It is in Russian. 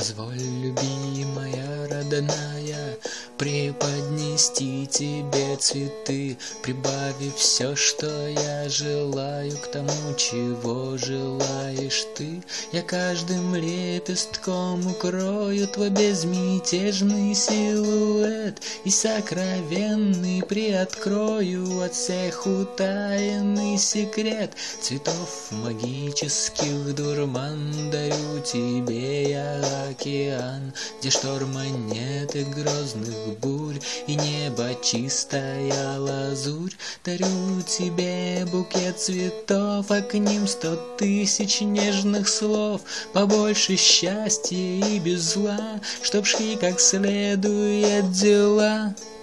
Позволь, любимая, родная, преподнести тебе цветы, прибавив все, что я желаю, к тому, чего желаешь ты. Я каждым лепестком укрою твой безмятежный силуэт и сокровенный приоткрою от всех утаенный секрет. Цветов магических дурман дарю тебе я, океан, где шторма нет и грозных бурь, и небо чистая лазурь. Дарю тебе букет цветов, а к ним 100 000 нежных слов, побольше счастья и без зла, чтоб шли как следует дела.